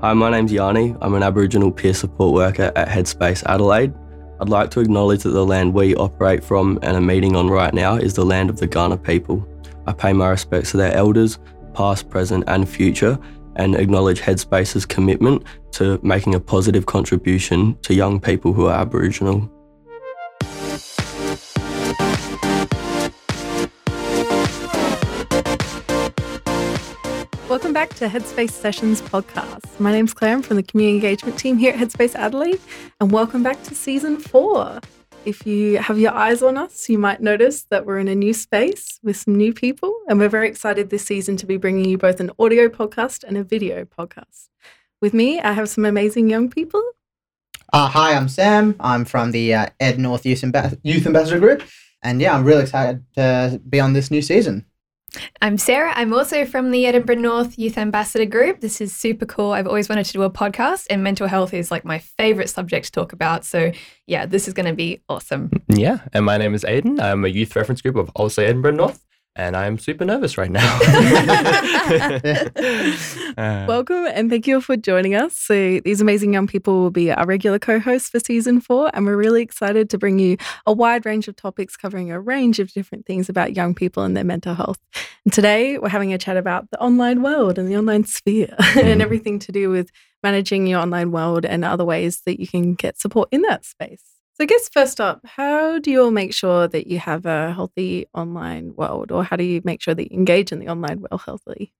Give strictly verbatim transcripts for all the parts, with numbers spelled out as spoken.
Hi, my name's Yanni. I'm an Aboriginal peer support worker at Headspace Adelaide. I'd like to acknowledge that the land we operate from and are meeting on right now is the land of the Kaurna people. I pay my respects to their elders, past, present and future, and acknowledge Headspace's commitment to making a positive contribution to young people who are Aboriginal. Welcome back to Headspace Sessions podcast. My name's Claire. I'm from the community engagement team here at Headspace Adelaide, and welcome back to season four. If you have your eyes on us, you might notice that we're in a new space with some new people, and we're very excited this season to be bringing you both an audio podcast and a video podcast. With me, I have some amazing young people. Uh, hi, I'm Sam. I'm from the uh, Ed North Youth, Amb- Youth Ambassador Group, and yeah, I'm really excited to be on this new season. I'm Sarah. I'm also from the Edinburgh North Youth Ambassador Group. This is super cool. I've always wanted to do a podcast, and mental health is like my favourite subject to talk about. So yeah, this is going to be awesome. Yeah, and my name is Aiden. I'm a youth reference group of also Edinburgh North, and I'm super nervous right now. uh, Welcome, and thank you for joining us. So these amazing young people will be our regular co-hosts for season four, and we're really excited to bring you a wide range of topics covering a range of different things about young people and their mental health. And today we're having a chat about the online world and the online sphere and everything to do with managing your online world and other ways that you can get support in that space. So I guess first up, how do you all make sure that you have a healthy online world, or how do you make sure that you engage in the online world healthily?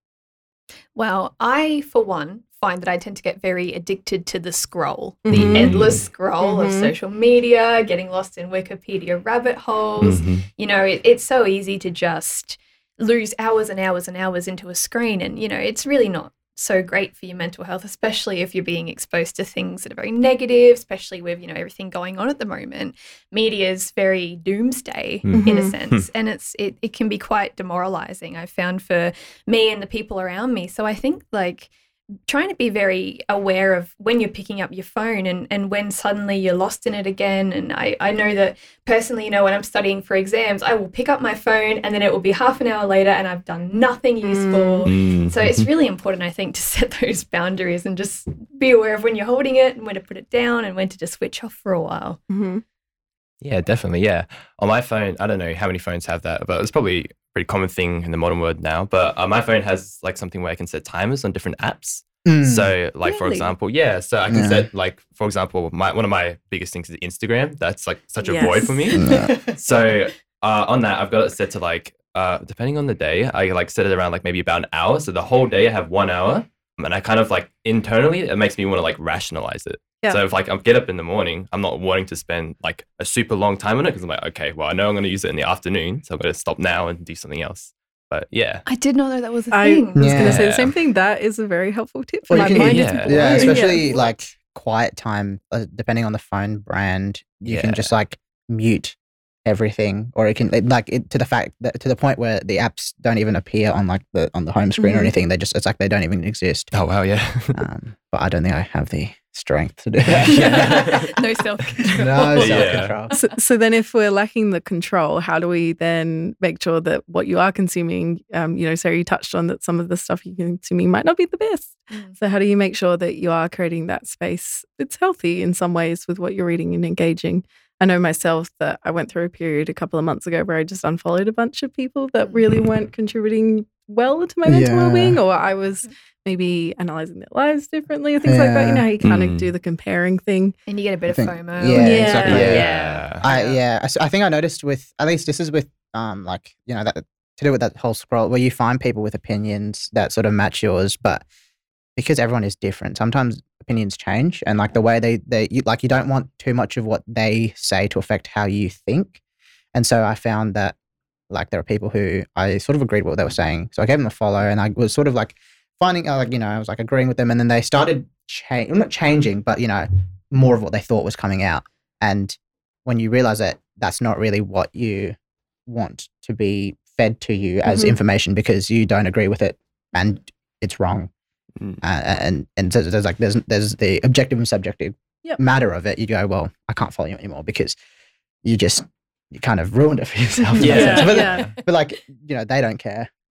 Well, I, for one, find that I tend to get very addicted to the scroll, Mm-hmm. the endless scroll Mm-hmm. of social media, getting lost in Wikipedia rabbit holes. Mm-hmm. You know, it, it's so easy to just lose hours and hours and hours into a screen, and, you know, it's really not so great for your mental health, especially if you're being exposed to things that are very negative, especially with, you know, everything going on at the moment. Media is very doomsday Mm-hmm. in a sense, and it's it, it can be quite demoralizing, I found, for me and the people around me. So I think like trying to be very aware of when you're picking up your phone and, and when suddenly you're lost in it again. And I, I know that personally, you know, when I'm studying for exams, I will pick up my phone and then it will be half an hour later and I've done nothing useful. Mm. So it's really important, I think, to set those boundaries and just be aware of when you're holding it and when to put it down and when to just switch off for a while. Mm-hmm. Yeah, definitely. Yeah. On my phone, I don't know how many phones have that, but it's probably a pretty common thing in the modern world now. But uh, my phone has like something where I can set timers on different apps. Mm. So like, for Really? example, yeah, so I can Yeah. set like, for example, my one of my biggest things is Instagram. That's like such a Yes. void for me. Yeah. So uh, on that, I've got it set to like, uh, depending on the day, I like set it around like maybe about an hour. So the whole day I have one hour. And I kind of like internally, it makes me want to like rationalize it. Yeah. So if like I get up in the morning, I'm not wanting to spend like a super long time on it because I'm like, okay, well, I know I'm going to use it in the afternoon. So I'm going to stop now and do something else. But yeah. I did not know that was a I thing. was going to say the Yeah. same thing. That is a very helpful tip for Well, my you can- mind. yeah. is Yeah, blown. especially like quiet time, uh, depending on the phone brand, you can Yeah. just like mute everything, or it can it, like it, to the fact that to the point where the apps don't even appear on like the on the home screen Mhm. or anything. They just it's like they don't even exist. Oh, wow. Yeah. Um, but I don't think I have the strength to do that. Yeah. No self-control. No Yeah. self-control. So, so then if we're lacking the control, how do we then make sure that what you are consuming, um, you know, Sarah, you touched on that some of the stuff you're consuming might not be the best. Mm. So how do you make sure that you are creating that space that's healthy in some ways with what you're reading and engaging? I know myself that I went through a period a couple of months ago where I just unfollowed a bunch of people that really weren't contributing well to my mental Yeah. well-being, or I was maybe analysing their lives differently or things like that. You know how you kind of Mm. do the comparing thing. And you get a bit I of think- FOMO. yeah, Yeah. exactly. Yeah. Yeah. I yeah, I, s- I think I noticed with at least this is with um like you know that to do with that whole scroll where you find people with opinions that sort of match yours, but because everyone is different, sometimes opinions change, and like the way they they you, like you don't want too much of what they say to affect how you think, and so I found that like there are people who I sort of agreed with what they were saying, so I gave them a follow, and I was sort of like finding uh, like you know I was like agreeing with them, and then they started change not changing, but you know more of what they thought was coming out. And when you realize that that's not really what you want to be fed to you as Mhm. information because you don't agree with it and it's wrong. Mm. Uh, and and so there's like there's there's the objective and subjective Yep. matter of it. You go, well, I can't follow you anymore because you just you kind of ruined it for yourself. in that Yeah. sense. But, Yeah. but like you know they don't care.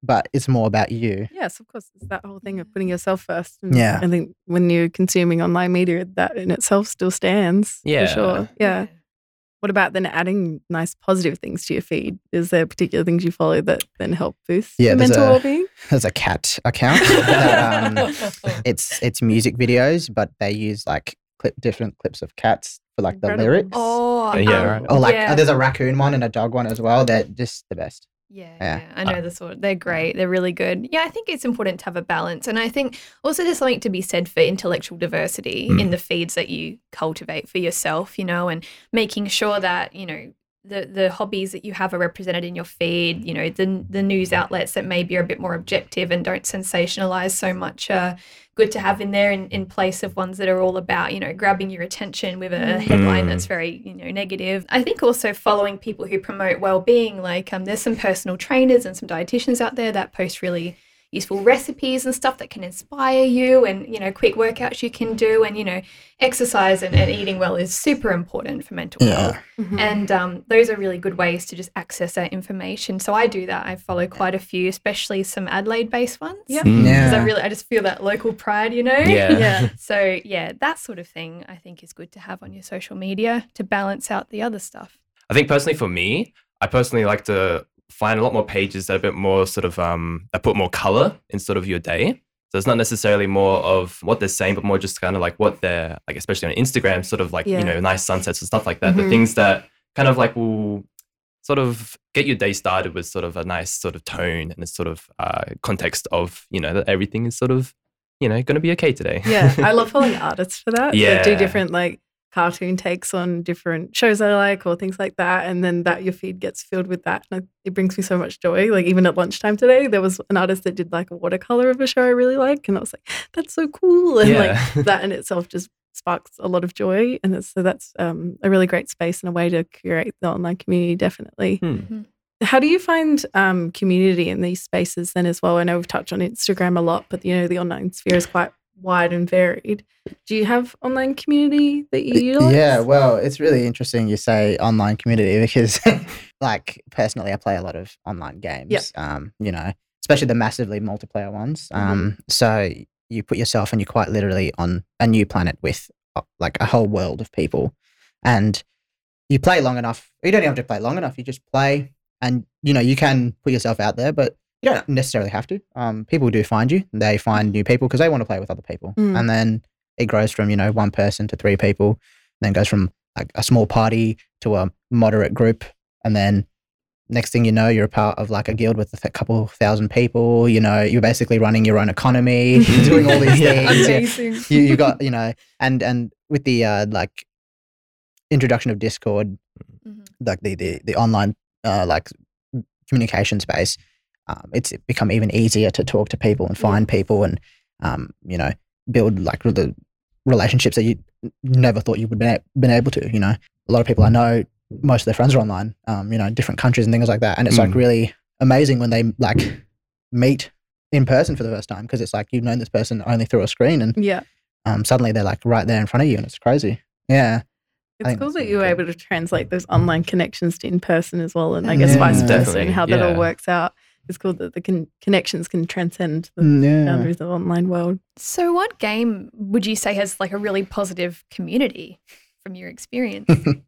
but it's more about you. Yes, of course. It's that whole thing of putting yourself first. And Yeah. I think when you're consuming online media, that in itself still stands. Yeah. For sure. Yeah. What about then adding nice positive things to your feed? Is there particular things you follow that then help boost Yeah, your there's mental a- well-being? There's a cat account. that, um, it's it's music videos, but they use like clip different clips of cats for like Incredible. the lyrics. Oh, Yeah, um, right. Or like yeah. uh, there's a raccoon one and a dog one as well. They're just the best. Yeah, Yeah. yeah, I know the sort. They're great. They're really good. Yeah, I think it's important to have a balance, and I think also there's something to be said for intellectual diversity Mm. in the feeds that you cultivate for yourself. You know, and making sure that you know the the hobbies that you have are represented in your feed. You know, the the news outlets that maybe are a bit more objective and don't sensationalize so much. Uh, good to have in there in, in place of ones that are all about, you know, grabbing your attention with a headline Mm. that's very, you know, negative. I think also following people who promote well-being, like um, there's some personal trainers and some dietitians out there that post really useful recipes and stuff that can inspire you, and, you know, quick workouts you can do, and, you know, exercise and, and eating well is super important for mental health. Mhm. And um, those are really good ways to just access that information. So I do that. I follow quite a few, especially some Adelaide-based ones. Yep. Mm. Because I Yeah. really, I just feel that local pride, you know? Yeah. Yeah. So yeah, that sort of thing I think is good to have on your social media to balance out the other stuff. I think personally for me, I personally like to find a lot more pages that are a bit more sort of um that put more color in sort of your day. So it's not necessarily more of what they're saying, but more just kind of like what they're like, especially on Instagram, sort of like, Yeah. you know, nice sunsets and stuff like that. The Mhm. things that kind of like will sort of get your day started with sort of a nice sort of tone and a sort of uh, context of, you know, that everything is sort of, you know, going to be okay today. Yeah. I love following artists for that. That do Yeah. different like cartoon takes on different shows I like or things like that. And then that your feed gets filled with that. And it brings me so much joy. Like even at lunchtime today, there was an artist that did like a watercolor of a show I really like. And I was like, that's so cool. And Yeah. like that in itself just sparks a lot of joy. And it's, so that's um, a really great space and a way to curate the online community, definitely. Hmm. How do you find um, community in these spaces then as well? I know we've touched on Instagram a lot, but you know, the online sphere is quite wide and varied. Do you have online community that you utilize? Yeah, well, it's really interesting you say online community because, like, personally, I play a lot of online games. Yep. Um, you know, especially the massively multiplayer ones. Um, so you put yourself and you're quite literally on a new planet with uh, like a whole world of people, and you play long enough. You don't even have to play long enough. You just play, and you know you can put yourself out there, but you don't necessarily have to. Um, people do find you. They find new people because they want to play with other people, Mm. and then it grows from you know one person to three people, then goes from like a small party to a moderate group, and then next thing you know, you're a part of like a guild with a couple thousand people. You know, you're basically running your own economy, doing all these Yeah. things. Yeah. Amazing. You you got you know, and and with the uh, like introduction of Discord, Mhm. like the the the online uh, like communication space, um, it's become even easier to talk to people and find people and um, you know build like the relationships that you never thought you would been been able to. You know, a lot of people I know, most of their friends are online. Um, you know, different countries and things like that, and it's like Mm. really amazing when they like meet in person for the first time because it's like you've known this person only through a screen and Yeah. um, suddenly they're like right there in front of you and it's crazy. Yeah. It's think cool that's that really you were cool. able to translate those online connections to in person as well, and I guess vice Yeah. versa, Definitely, and how that all yeah. works out. It's cool that the con- connections can transcend the Mm, yeah. boundaries of the online world. So what game would you say has like a really positive community from your experience?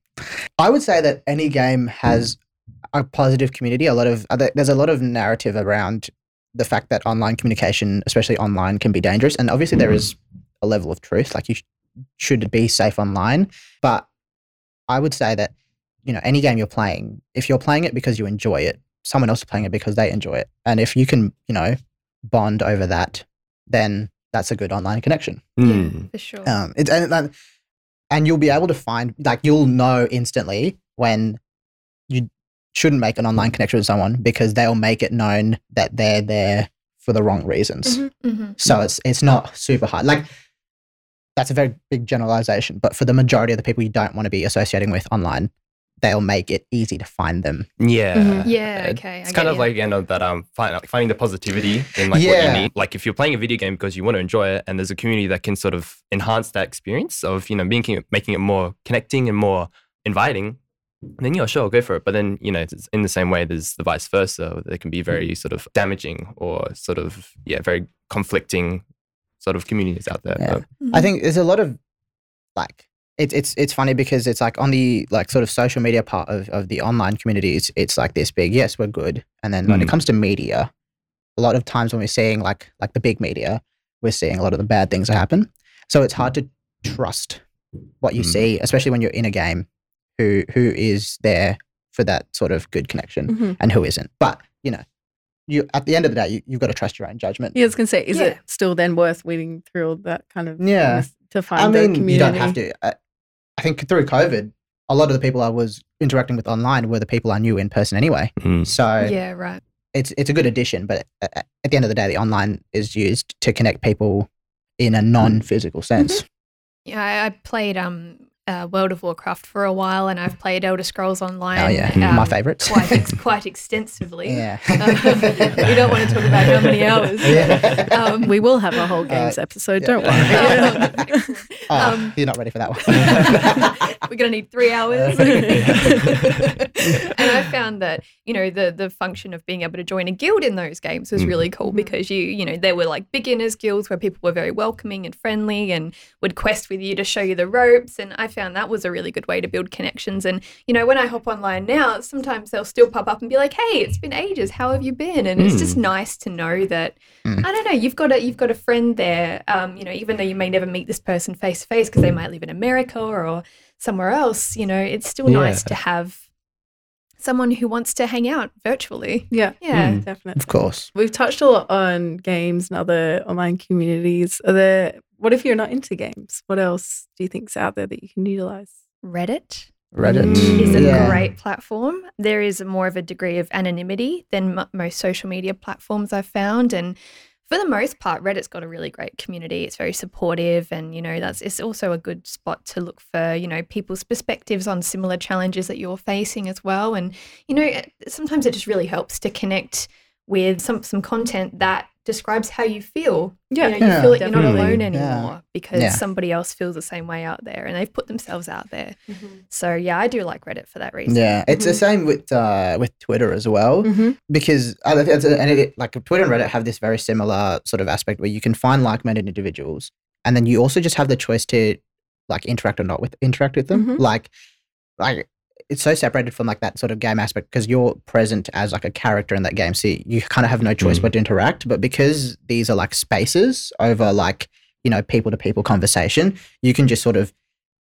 I would say that any game has a positive community. A lot of other, there's a lot of narrative around the fact that online communication, especially online, can be dangerous. And obviously, there is a level of truth. Like you sh- should be safe online. But I would say that you know any game you're playing, if you're playing it because you enjoy it, someone else is playing it because they enjoy it, and if you can you know bond over that, then that's a good online connection. Mm. For sure. Um, it's and, and and you'll be able to find like you'll know instantly when you shouldn't make an online connection with someone because they'll make it known that they're there for the wrong reasons. Mhm. hmm So it's it's not super hard. Like that's a very big generalization, but for the majority of the people you don't want to be associating with online, they'll make it easy to find them. Yeah. Mhm. Yeah, It- okay, I It's get kind of you. like, you know, that um, find, like, finding the positivity in like what Yeah. you need. Like if you're playing a video game because you want to enjoy it and there's a community that can sort of enhance that experience of, you know, making it, making it more connecting and more inviting, then yeah, sure, go for it. But then, you know, it's in the same way, there's the vice versa. They can be very sort of damaging or sort of, yeah, very conflicting sort of communities out there. Yeah. But, I think there's a lot of like it's it's it's funny because it's like on the like sort of social media part of, of the online community, it's it's like this big, yes, we're good. And then when it Mm. comes to media, a lot of times when we're seeing like like the big media, we're seeing a lot of the bad things that happen. So it's hard to trust what you Mm. see, especially when you're in a game, who who is there for that sort of good connection Mhm. and who isn't. But you know, you at the end of the day, you, you've got to trust your own judgment. Yeah, I was going to say, is Yeah. it still then worth weeding through all that kind of Yeah. things to find I the mean, community? you don't have to. I, I think through COVID, a lot of the people I was interacting with online were the people I knew in person anyway. mm. So Yeah, right. it's it's a good addition, but at, at the end of the day, the online is used to connect people in a non-physical sense. Yeah, I, I played um uh, World of Warcraft for a while, and I've played Elder Scrolls Online. Oh yeah, Mm. my um, favorites. quite ex- quite extensively. Yeah. Um, we don't want to talk about how many hours. Yeah. Um, We will have a whole games Uh, episode, yeah. don't Yeah. worry. Oh, Um, you're not ready for that one. We're gonna need three hours. Yeah. And I found that, you know, the the function of being able to join a guild in those games was Mm. really cool Mhm. because you, you know, there were like beginners guilds where people were very welcoming and friendly and would quest with you to show you the ropes. And I found that was a really good way to build connections. And, you know, when I hop online now, sometimes they'll still pop up and be like, hey, it's been ages. How have you been? And it's just Mm. nice to know that Mm. I don't know, you've got a you've got a friend there. Um, you know, even though you may never meet this person face to face because they might live in America or somewhere else, you know, it's still nice Yeah. to have someone who wants to hang out virtually. Yeah, Yeah. Mm. definitely. Of course. We've touched a lot on games and other online communities. Are there, what if you're not into games? What else do you think's out there that you can utilize? Reddit Reddit Mm. is a Yeah. great platform. There is more of a degree of anonymity than m- most social media platforms I've found, and for the most part, Reddit's got a really great community. It's very supportive, and you know that's it's also a good spot to look for you know people's perspectives on similar challenges that you're facing as well. And you know sometimes it just really helps to connect with some some content that describes how you feel. Yeah, you, know, you Yeah, feel like you're not definitely. alone Yeah. anymore because Yeah. somebody else feels the same way out there, and they've put themselves out there. So yeah, I do like Reddit for that reason. Yeah, it's the Mhm. same with uh, with Twitter as well. Mm-hmm. Because I think it's a- and it, like Twitter and Reddit have this very similar sort of aspect where you can find like-minded individuals, and then you also just have the choice to like interact or not with interact with them. Mhm. Like, like it's so separated from like that sort of game aspect because you're present as like a character in that game, so you kind of have no choice Mm. but to interact. But because these are like spaces over like you know people to people conversation, you can just sort of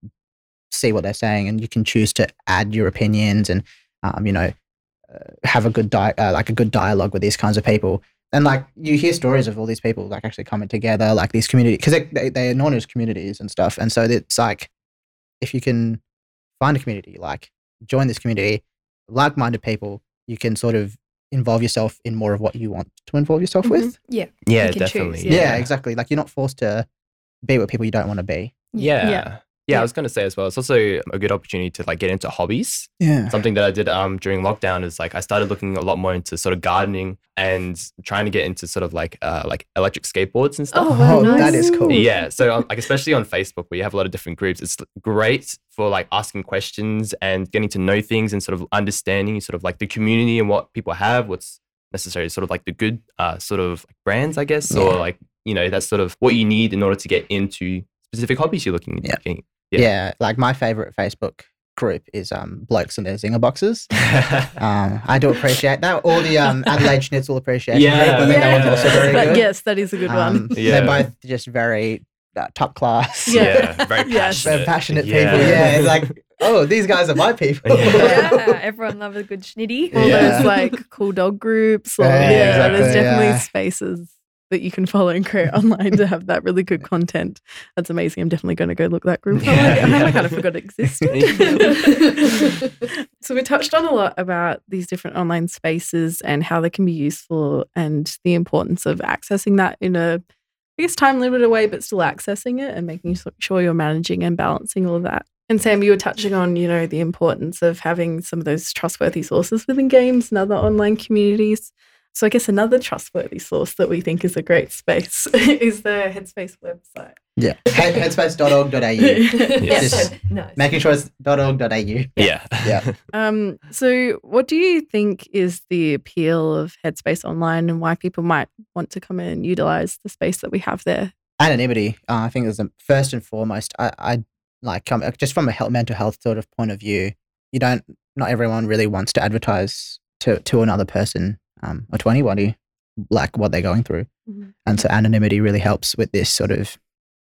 see what they're saying, and you can choose to add your opinions and um, you know uh, have a good di- uh, like a good dialogue with these kinds of people. And like you hear stories of all these people like actually coming together, like these community because they, they they're known as communities and stuff. And so it's like if you can find a community, like join this community, like-minded people, you can sort of involve yourself in more of what you want to involve yourself with. Yeah, You can definitely. choose, Yeah. Yeah. exactly. Like you're not forced to be with people you don't want to be. Yeah. Yeah. Yeah. Yeah. I was going to say as well, it's also a good opportunity to like get into hobbies. Yeah. Something that I did um during lockdown is like I started looking a lot more into sort of gardening and trying to get into sort of like uh like electric skateboards and stuff. Oh, wow, Oh, nice. that is cool. Yeah, so um, like especially on Facebook where you have a lot of different groups, it's great for like asking questions and getting to know things and sort of understanding sort of like the community and what people have, what's necessary, sort of like the good uh sort of like brands, I guess, or Yeah. like you know that's sort of what you need in order to get into specific hobbies you're looking Yeah. at. Yeah. Yeah. Like my favorite Facebook group is um blokes and their zinger boxes. Um, I do appreciate that. All the um, Adelaide Schnitzel appreciation Yeah. group. I think that one's also very That- good. yes, that is a good one. Um, Yeah. They're both just very uh, top class. Yeah. Yeah, very Yes. passionate. Very passionate Yeah. people. Yeah. It's like, oh, these guys are my people. Yeah, everyone loves a good schnitty. All Yeah. those like cool dog groups. Or, Yeah, yeah, exactly, there's definitely yeah. spaces that you can follow and create online to have that really good content. That's amazing. I'm definitely going to go look that group up. Yeah. I kind of forgot it existed. So we touched on a lot about these different online spaces and how they can be useful and the importance of accessing that in a, I guess, time limited way, but still accessing it and making sure you're managing and balancing all of that. And Sam, you were touching on, you know, the importance of having some of those trustworthy sources within games and other online communities. So I guess another trustworthy source that we think is a great space is the Headspace website. Yeah. Head, headspace dot org dot a u. Yes. Just Nice. making sure it's .org.au. Yeah. Yeah. Um, so what do you think is the appeal of Headspace Online and why people might want to come in and utilize the space that we have there? Anonymity, uh, I think is the first and foremost. I, I like um, just from a health, mental health sort of point of view, you don't, not everyone really wants to advertise to, to another person um, or to anybody like what they're going through. Mm-hmm. And so anonymity really helps with this sort of,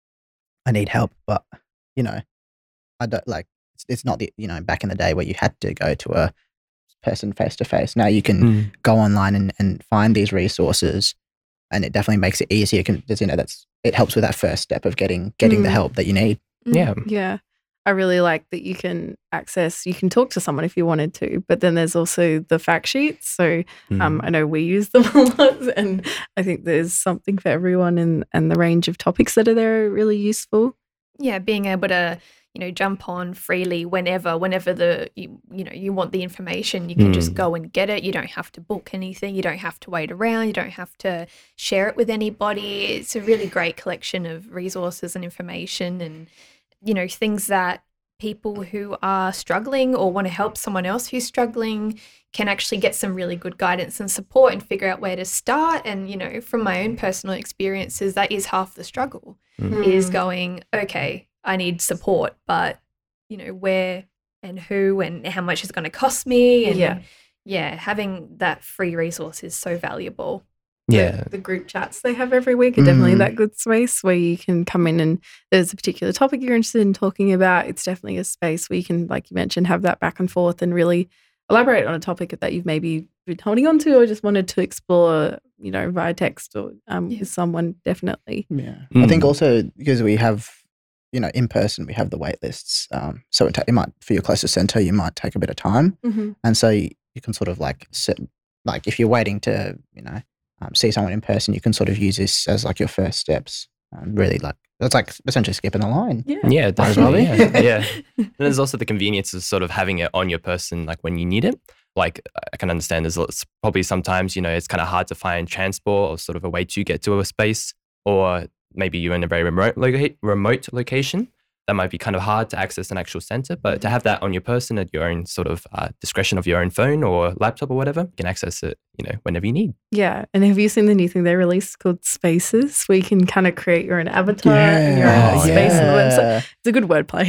I need help, but you know, I don't like, it's, it's not the, you know, back in the day where you had to go to a person face to face. Now you can Mm. go online and, and find these resources, and it definitely makes it easier. Can, you know, that's, it helps with that first step of getting, getting the Mm. help that you need. Yeah. Yeah. I really like that you can access, you can talk to someone if you wanted to, but then there's also the fact sheets. So um, Mm. I know we use them a lot, and I think there's something for everyone, and, and the range of topics that are there are really useful. Yeah, being able to, you know, jump on freely whenever, whenever the you, you know you want the information, you can just Mm. go and get it. You don't have to book anything. You don't have to wait around. You don't have to share it with anybody. It's a really great collection of resources and information, and you know things that people who are struggling or want to help someone else who's struggling can actually get some really good guidance and support and figure out where to start. And you know, from my own personal experiences, that is half the struggle. Is going, okay, I need support, but you know, where and who and how much is going to cost me, and Yeah. yeah, having that free resource is so valuable. Yeah. The, the group chats they have every week are definitely Mm. that good space where you can come in and there's a particular topic you're interested in talking about. It's definitely a space where you can, like you mentioned, have that back and forth and really elaborate on a topic that you've maybe been holding on to or just wanted to explore, you know, via text or um, Yeah. with someone, definitely. Yeah. I think Mm. also because we have, you know, in person, we have the wait lists. Um, so it, ta- it might, for your closest center, you might take a bit of time. Mm-hmm. And so you, you can sort of like sit, like if you're waiting to, you know, um, see someone in person, you can sort of use this as like your first steps. Um, really like, it's like essentially skipping the line. Yeah. Yeah, Might as well definitely. be. Yeah. yeah. And there's also the convenience of sort of having it on your person, like when you need it. Like I can understand there's lots- probably sometimes, you know, it's kind of hard to find transport or sort of a way to get to a space, or maybe you're in a very remote loca- remote location. That might be kind of hard to access an actual center, but to have that on your person at your own sort of uh, discretion of your own phone or laptop or whatever, you can access it, you know, whenever you need. Yeah. And have you seen the new thing they released called Spaces, where you can kind of create your own avatar and your own Yeah. Oh, space on the yeah. website? It's a good wordplay.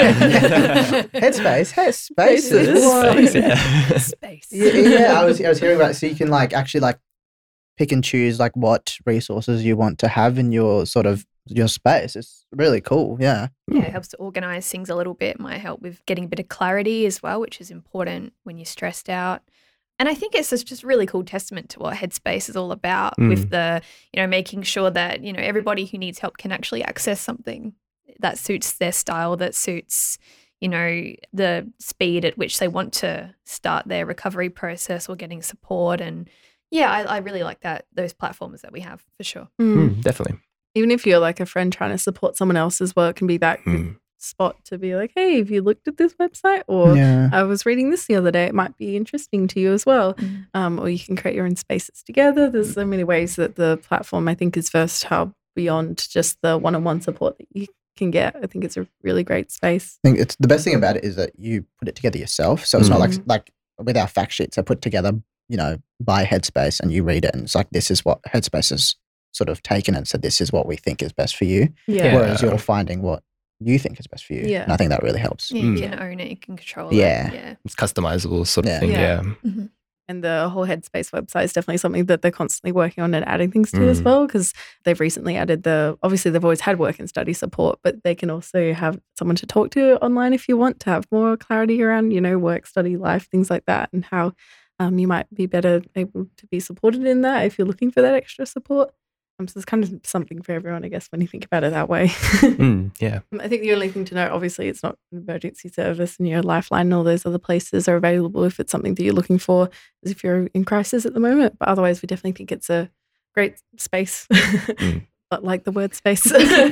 Yeah. Headspace, Headspaces. Spaces. What? Space, yeah. Space. yeah, yeah, I was I was hearing about it. So you can like actually like pick and choose like what resources you want to have in your sort of your space. It's really cool. Yeah. Yeah, it helps to organize things a little bit, might help with getting a bit of clarity as well, which is important when you're stressed out. And I think it's just just really cool testament to what Headspace is all about with the, you know, making sure that, you know, everybody who needs help can actually access something that suits their style, that suits, you know, the speed at which they want to start their recovery process or getting support. And yeah, I, I really like that, those platforms that we have for sure. Mm. Mm, definitely. Even if you're like a friend trying to support someone else as well, it can be that good Mm. spot to be like, hey, have you looked at this website? Or Yeah. I was reading this the other day. It might be interesting to you as well. Mm. Um, or you can create your own spaces together. There's so many ways that the platform, I think, is versatile beyond just the one-on-one support that you can get. I think it's a really great space. I think it's the best thing about it is that you put it together yourself. So it's not like Mhm. like with our fact sheets, I put together, you know, by Headspace, and you read it, and it's like this is what Headspace has sort of taken and said this is what we think is best for you. Yeah. Whereas you're finding what you think is best for you. Yeah. And I think that really helps. Yeah, you Mm. can own it, you can control Yeah. it. Yeah. It's customizable sort of Yeah. thing. Yeah. Yeah. And the whole Headspace website is definitely something that they're constantly working on and adding things to as Mm. well, because they've recently added the, obviously they've always had work and study support, but they can also have someone to talk to online if you want to have more clarity around, you know, work, study, life, things like that, and how um, you might be better able to be supported in that if you're looking for that extra support. Um, so there's kind of something for everyone, I guess, when you think about it that way. Mm, yeah. I think the only thing to note, obviously, it's not an emergency service, and your Lifeline and all those other places are available if it's something that you're looking for, as if you're in crisis at the moment. But otherwise, we definitely think it's a great space, Mm. but like the word space,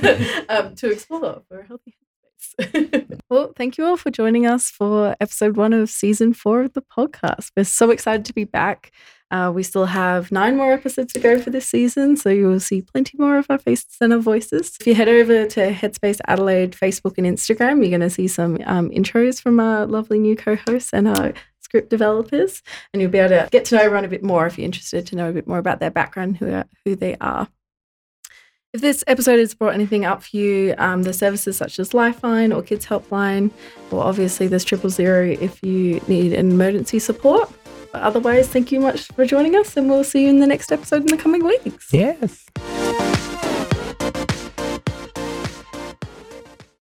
um, to explore for a healthy space. Well, thank you all for joining us for episode one of season four of the podcast. We're so excited to be back. Uh, we still have nine more episodes to go for this season, so you will see plenty more of our faces and our voices. If you head over to Headspace Adelaide Facebook and Instagram, you're going to see some um, intros from our lovely new co-hosts and our script developers, and you'll be able to get to know everyone a bit more if you're interested to know a bit more about their background, who, are, who they are. If this episode has brought anything up for you, um, the services such as Lifeline or Kids Helpline, or obviously there's triple zero if you need an emergency support. But otherwise, thank you much for joining us, and we'll see you in the next episode in the coming weeks. Yes.